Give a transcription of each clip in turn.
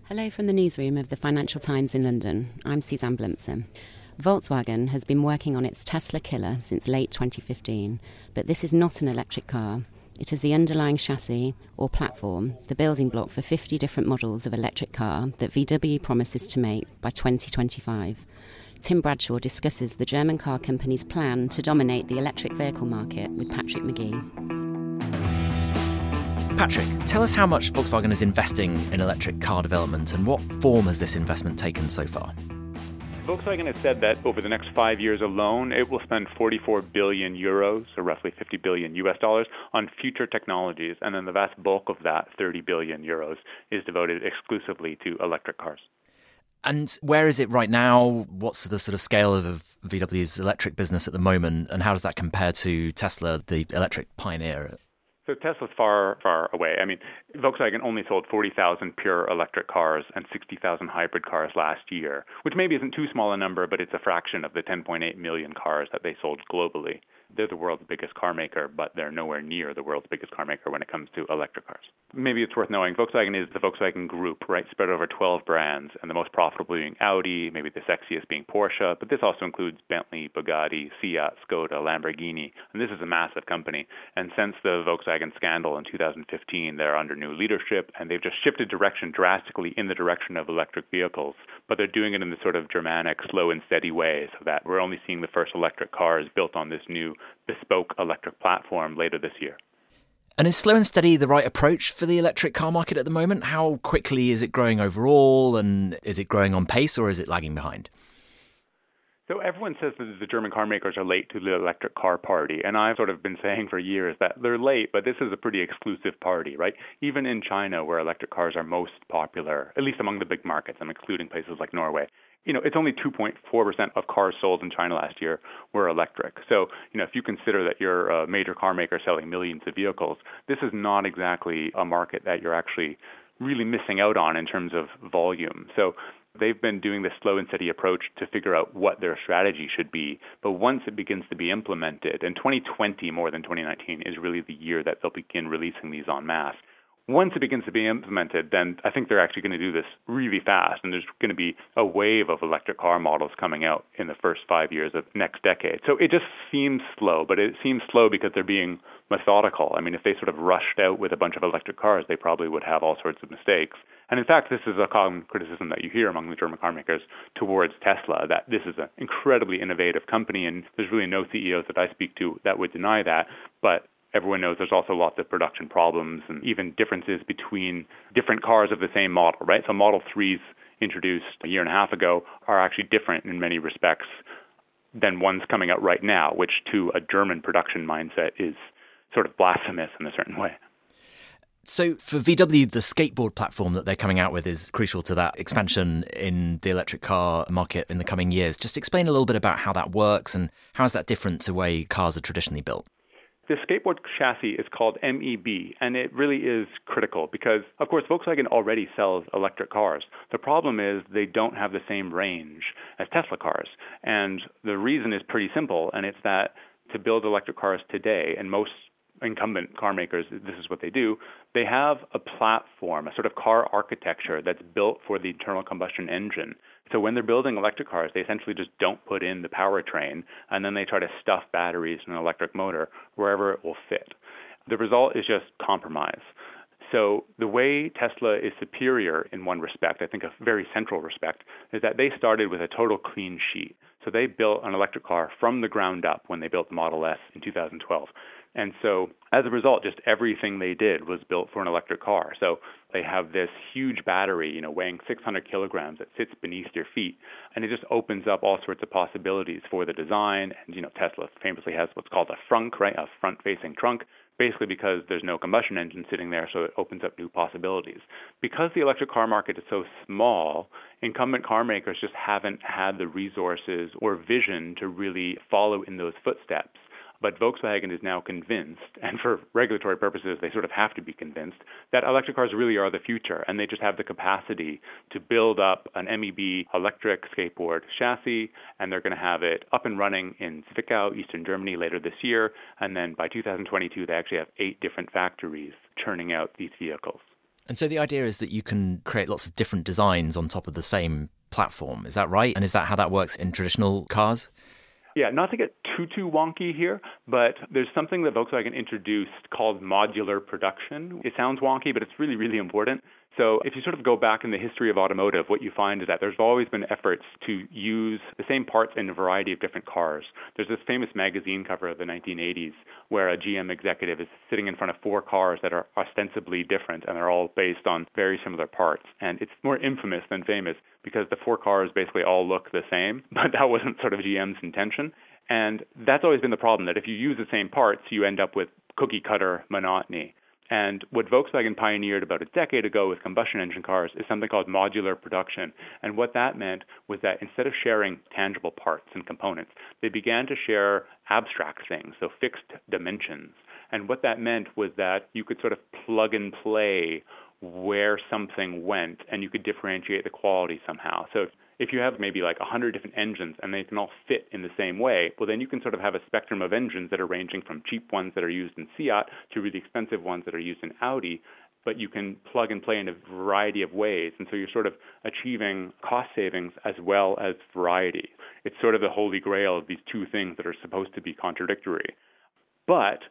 Hello from the newsroom of the Financial Times in London. I'm Suzanne Blimpson. Volkswagen has been working on its Tesla Killer since late 2015, but this is not an electric car. It is the underlying chassis, or platform, the building block for 50 different models of electric car that VW promises to make by 2025. Tim Bradshaw discusses the German car company's plan to dominate the electric vehicle market with Patrick Magee. Patrick, tell us how much Volkswagen is investing in electric car development and what form has this investment taken so far? Volkswagen has said that over the next 5 years alone, it will spend 44 billion euros, or roughly 50 billion US dollars, on future technologies. And then the vast bulk of that, 30 billion euros, is devoted exclusively to electric cars. And where is it right now? What's the sort of scale of VW's electric business at the moment? And how does that compare to Tesla, the electric pioneer? So Tesla's far, far away. I mean, Volkswagen only sold 40,000 pure electric cars and 60,000 hybrid cars last year, which maybe isn't too small a number, but it's a fraction of the 10.8 million cars that they sold globally. They're the world's biggest car maker, but they're nowhere near the world's biggest car maker when it comes to electric cars. Maybe it's worth knowing Volkswagen is the Volkswagen Group, right, spread over 12 brands, and the most profitable being Audi, maybe the sexiest being Porsche, but this also includes Bentley, Bugatti, Fiat, Skoda, Lamborghini, and this is a massive company. And since the Volkswagen scandal in 2015, they're under new leadership, and they've just shifted direction drastically in the direction of electric vehicles, but they're doing it in this sort of Germanic, slow and steady way, so that we're only seeing the first electric cars built on this new bespoke electric platform later this year. And is slow and steady the right approach for the electric car market at the moment? How quickly is it growing overall, and is it growing on pace or is it lagging behind? So everyone says that the German car makers are late to the electric car party, and I've sort of been saying for years that they're late, but this is a pretty exclusive party, right? Even in China, where electric cars are most popular, at least among the big markets, I'm including places like Norway, it's only 2.4% of cars sold in China last year were electric. So, if you consider that you're a major car maker selling millions of vehicles, this is not exactly a market that you're actually really missing out on in terms of volume. So they've been doing this slow and steady approach to figure out what their strategy should be. But once it begins to be implemented, and 2020 more than 2019 is really the year that they'll begin releasing these en masse. Once it begins to be implemented, then I think they're actually going to do this really fast, and there's going to be a wave of electric car models coming out in the first 5 years of next decade. So it just seems slow, but it seems slow because they're being methodical. I mean, if they sort of rushed out with a bunch of electric cars, they probably would have all sorts of mistakes. And in fact, this is a common criticism that you hear among the German car makers towards Tesla, that this is an incredibly innovative company, and there's really no CEOs that I speak to that would deny that. But everyone knows there's also lots of production problems and even differences between different cars of the same model, right? So Model 3s introduced a year and a half ago are actually different in many respects than ones coming out right now, which to a German production mindset is sort of blasphemous in a certain way. So for VW, the skateboard platform that they're coming out with is crucial to that expansion in the electric car market in the coming years. Just explain a little bit about how that works and how is that different to the way cars are traditionally built? The skateboard chassis is called MEB, and it really is critical because, of course, Volkswagen already sells electric cars. The problem is they don't have the same range as Tesla cars. And the reason is pretty simple, and it's that to build electric cars today, and most incumbent car makers, this is what they do, they have a platform, a sort of car architecture that's built for the internal combustion engine. So when they're building electric cars, they essentially just don't put in the powertrain, and then they try to stuff batteries in an electric motor wherever it will fit. The result is just compromise. So the way Tesla is superior in one respect, I think a very central respect, is that they started with a total clean sheet. So they built an electric car from the ground up when they built the Model S in 2012. And so as a result, just everything they did was built for an electric car. So they have this huge battery, weighing 600 kilograms that sits beneath your feet, and it just opens up all sorts of possibilities for the design. And, Tesla famously has what's called a frunk, right, a front-facing trunk, basically because there's no combustion engine sitting there, so it opens up new possibilities. Because the electric car market is so small, incumbent car makers just haven't had the resources or vision to really follow in those footsteps. But Volkswagen is now convinced, and for regulatory purposes, they sort of have to be convinced, that electric cars really are the future, and they just have the capacity to build up an MEB electric skateboard chassis, and they're going to have it up and running in Zwickau, Eastern Germany, later this year, and then by 2022, they actually have 8 different factories churning out these vehicles. And so the idea is that you can create lots of different designs on top of the same platform. Is that right? And is that how that works in traditional cars? Yeah, not to get too wonky here, but there's something that Volkswagen introduced called modular production. It sounds wonky, but it's really, really important. So if you sort of go back in the history of automotive, what you find is that there's always been efforts to use the same parts in a variety of different cars. There's this famous magazine cover of the 1980s where a GM executive is sitting in front of 4 cars that are ostensibly different, and they're all based on very similar parts. And it's more infamous than famous because the 4 cars basically all look the same, but that wasn't sort of GM's intention. And that's always been the problem, that if you use the same parts, you end up with cookie-cutter monotony. And what Volkswagen pioneered about a decade ago with combustion engine cars is something called modular production. And what that meant was that instead of sharing tangible parts and components, they began to share abstract things, so fixed dimensions. And what that meant was that you could sort of plug and play where something went, and you could differentiate the quality somehow. So if you have maybe like 100 different engines and they can all fit in the same way, well, then you can sort of have a spectrum of engines that are ranging from cheap ones that are used in Fiat to really expensive ones that are used in Audi, but you can plug and play in a variety of ways. And so you're sort of achieving cost savings as well as variety. It's sort of the holy grail of these two things that are supposed to be contradictory. But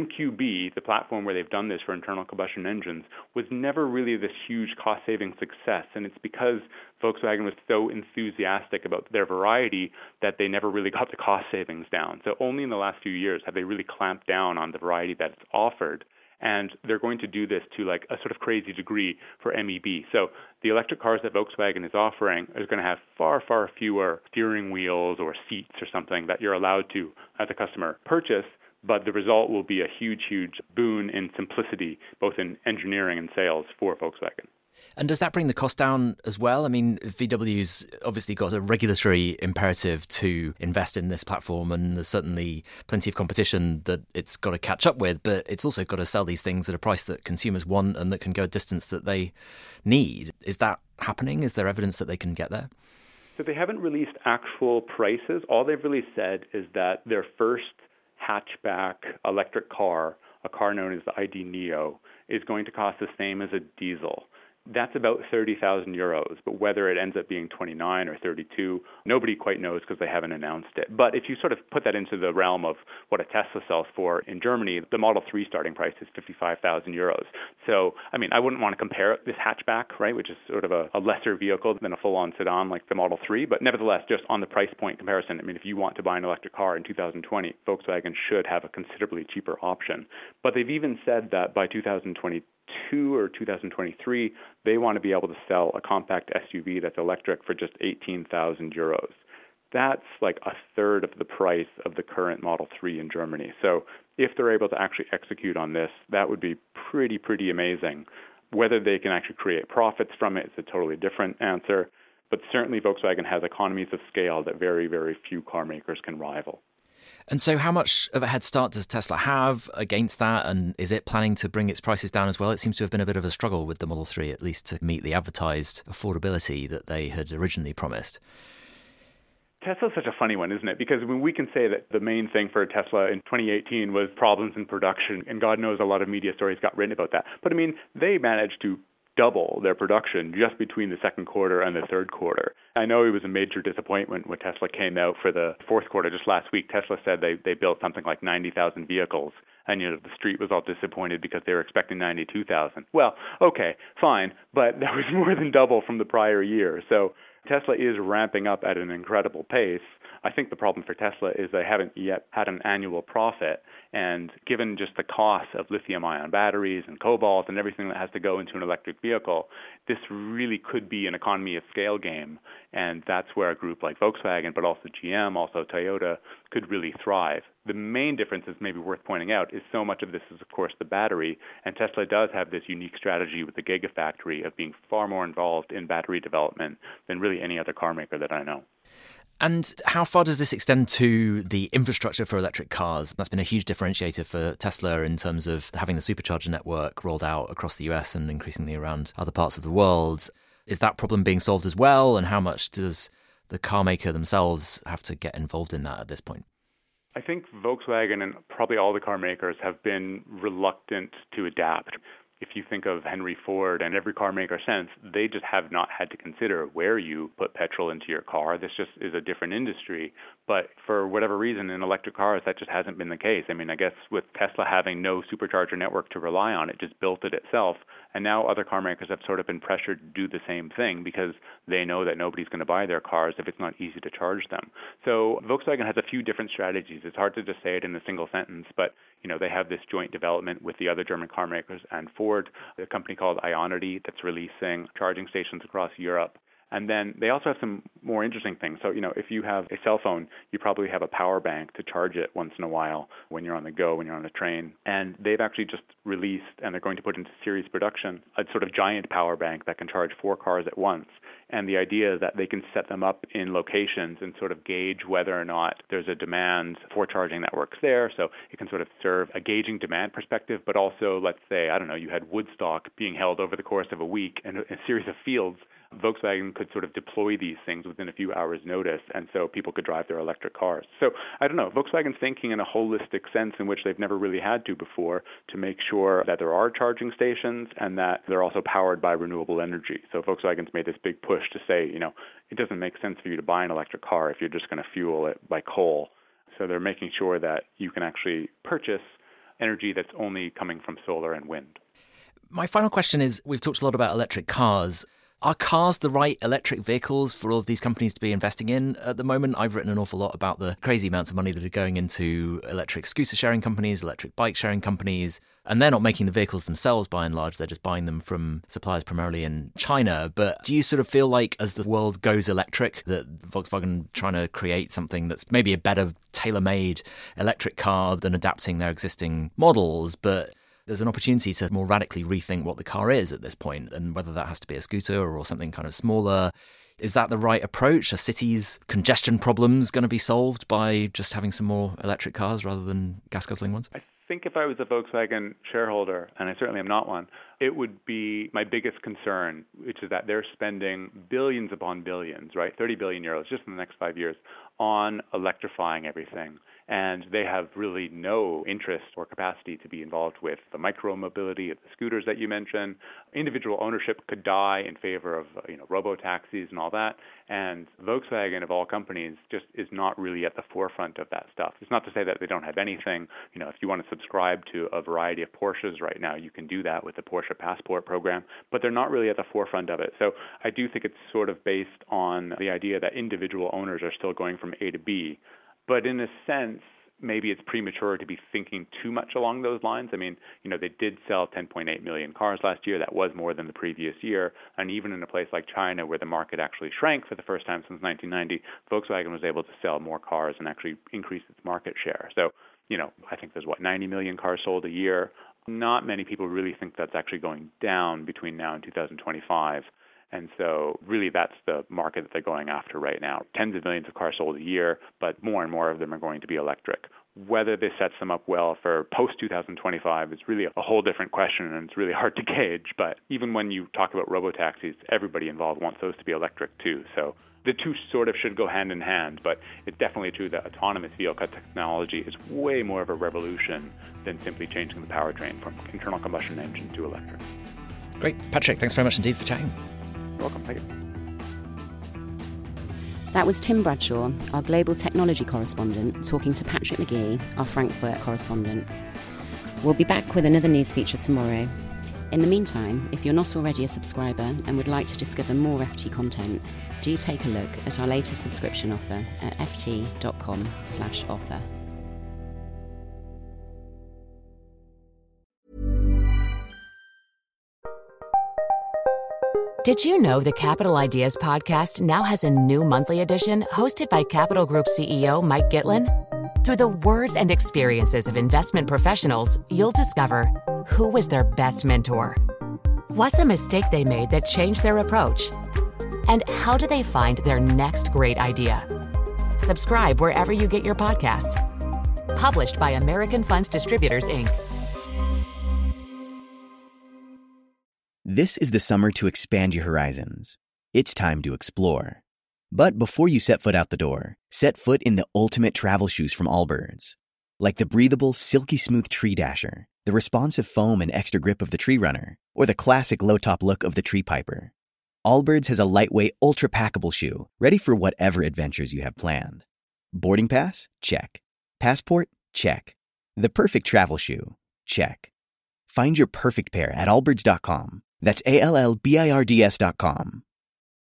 MQB, the platform where they've done this for internal combustion engines, was never really this huge cost-saving success. And it's because Volkswagen was so enthusiastic about their variety that they never really got the cost savings down. So only in the last few years have they really clamped down on the variety that it's offered. And they're going to do this to like a sort of crazy degree for MEB. So the electric cars that Volkswagen is offering is going to have far, far fewer steering wheels or seats or something that you're allowed to, as a customer, purchase. But the result will be a huge, huge boon in simplicity, both in engineering and sales for Volkswagen. And does that bring the cost down as well? I mean, VW's obviously got a regulatory imperative to invest in this platform, and there's certainly plenty of competition that it's got to catch up with, but it's also got to sell these things at a price that consumers want and that can go a distance that they need. Is that happening? Is there evidence that they can get there? So they haven't released actual prices. All they've really said is that their first hatchback electric car, a car known as the ID Neo, is going to cost the same as a diesel. That's about 30,000 euros, but whether it ends up being 29 or 32, nobody quite knows because they haven't announced it. But if you sort of put that into the realm of what a Tesla sells for in Germany, the Model 3 starting price is 55,000 euros. So, I mean, I wouldn't want to compare this hatchback, right, which is sort of a lesser vehicle than a full-on sedan like the Model 3, but nevertheless, just on the price point comparison, I mean, if you want to buy an electric car in 2020, Volkswagen should have a considerably cheaper option. But they've even said that by 2022 or 2023, they want to be able to sell a compact SUV that's electric for just 18,000 euros. That's like a third of the price of the current Model 3 in Germany. So if they're able to actually execute on this, that would be pretty amazing. Whether they can actually create profits from it is a totally different answer. But certainly Volkswagen has economies of scale that very, very few car makers can rival. And so how much of a head start does Tesla have against that? And is it planning to bring its prices down as well? It seems to have been a bit of a struggle with the Model 3, at least to meet the advertised affordability that they had originally promised. Tesla's such a funny one, isn't it? Because we can say that the main thing for Tesla in 2018 was problems in production, and God knows a lot of media stories got written about that. But I mean, they managed to double their production just between the second quarter and the third quarter. I know it was a major disappointment when Tesla came out for the fourth quarter just last week. Tesla said they built something like 90,000 vehicles, and the street was all disappointed because they were expecting 92,000. Well, okay, fine, but that was more than double from the prior year. So Tesla is ramping up at an incredible pace. I think the problem for Tesla is they haven't yet had an annual profit, and given just the cost of lithium-ion batteries and cobalt and everything that has to go into an electric vehicle, this really could be an economy of scale game, and that's where a group like Volkswagen, but also GM, also Toyota, could really thrive. The main difference is maybe worth pointing out is so much of this is, of course, the battery, and Tesla does have this unique strategy with the Gigafactory of being far more involved in battery development than really any other car maker that I know. And how far does this extend to the infrastructure for electric cars? That's been a huge differentiator for Tesla in terms of having the supercharger network rolled out across the US and increasingly around other parts of the world. Is that problem being solved as well? And how much does the car maker themselves have to get involved in that at this point? I think Volkswagen and probably all the car makers have been reluctant to adapt. if you think of Henry Ford and every car maker since, they just have not had to consider where you put petrol into your car. This just is a different industry. But for whatever reason, in electric cars, that just hasn't been the case. I mean, I guess with Tesla having no supercharger network to rely on, it just built it itself. And now other car makers have sort of been pressured to do the same thing because they know that nobody's going to buy their cars if it's not easy to charge them. So Volkswagen has a few different strategies. It's hard to just say it in a single sentence, but they have this joint development with the other German car makers and Ford, a company called Ionity that's releasing charging stations across Europe. And then they also have some more interesting things. So, if you have a cell phone, you probably have a power bank to charge it once in a while when you're on the go, when you're on a train. And they've actually just released, and they're going to put into series production, a sort of giant power bank that can charge 4 cars at once. And the idea is that they can set them up in locations and sort of gauge whether or not there's a demand for charging that works there. So it can sort of serve a gauging demand perspective, but also, let's say, you had Woodstock being held over the course of a week in a series of fields. Volkswagen could sort of deploy these things within a few hours' notice, and so people could drive their electric cars. So I don't know, Volkswagen's thinking in a holistic sense in which they've never really had to before to make sure that there are charging stations and that they're also powered by renewable energy. So Volkswagen's made this big push to say, it doesn't make sense for you to buy an electric car if you're just going to fuel it by coal. So they're making sure that you can actually purchase energy that's only coming from solar and wind. My final question is, we've talked a lot about electric cars. Are cars the right electric vehicles for all of these companies to be investing in at the moment? I've written an awful lot about the crazy amounts of money that are going into electric scooter sharing companies, electric bike sharing companies, and they're not making the vehicles themselves by and large. They're just buying them from suppliers primarily in China. But do you sort of feel like as the world goes electric, that Volkswagen trying to create something that's maybe a better tailor-made electric car than adapting their existing models, but there's an opportunity to more radically rethink what the car is at this point, and whether that has to be a scooter or something kind of smaller. Is that the right approach? Are cities' congestion problems going to be solved by just having some more electric cars rather than gas-guzzling ones? I think if I was a Volkswagen shareholder, and I certainly am not one, it would be my biggest concern, which is that they're spending billions upon billions, right, 30 billion euros just in the next 5 years, on electrifying everything. And they have really no interest or capacity to be involved with the micro-mobility of the scooters that you mentioned. Individual ownership could die in favor of robo-taxis and all that. And Volkswagen, of all companies, just is not really at the forefront of that stuff. It's not to say that they don't have anything. If you want to subscribe to a variety of Porsches right now, you can do that with the Porsche Passport program. But they're not really at the forefront of it. So I do think it's sort of based on the idea that individual owners are still going from A to B. But in a sense, maybe it's premature to be thinking too much along those lines. I mean, they did sell 10.8 million cars last year. That was more than the previous year. And even in a place like China, where the market actually shrank for the first time since 1990, Volkswagen was able to sell more cars and actually increase its market share. So, I think there's 90 million cars sold a year. Not many people really think that's actually going down between now and 2025. And so really that's the market that they're going after right now. Tens of millions of cars sold a year, but more and more of them are going to be electric. Whether this sets them up well for post-2025 is really a whole different question, and it's really hard to gauge. But even when you talk about robo-taxis, everybody involved wants those to be electric too. So the two sort of should go hand in hand, but it's definitely true that autonomous vehicle technology is way more of a revolution than simply changing the powertrain from internal combustion engine to electric. Great. Patrick, thanks very much indeed for chatting. Welcome. Thank you. That was Tim Bradshaw, our global technology correspondent, talking to Patrick McGee, our Frankfurt correspondent. We'll be back with another news feature tomorrow. In the meantime, if you're not already a subscriber and would like to discover more FT content, do take a look at our latest subscription offer at ft.com/offer. Did you know the Capital Ideas podcast now has a new monthly edition hosted by Capital Group CEO Mike Gitlin? Through the words and experiences of investment professionals, you'll discover who was their best mentor, what's a mistake they made that changed their approach, and how do they find their next great idea. Subscribe wherever you get your podcasts. Published by American Funds Distributors, Inc. This is the summer to expand your horizons. It's time to explore. But before you set foot out the door, set foot in the ultimate travel shoes from Allbirds. Like the breathable, silky smooth Tree Dasher, the responsive foam and extra grip of the Tree Runner, or the classic low-top look of the Tree Piper. Allbirds has a lightweight, ultra-packable shoe, ready for whatever adventures you have planned. Boarding pass? Check. Passport? Check. The perfect travel shoe? Check. Find your perfect pair at allbirds.com. That's ALLBIRDS.com.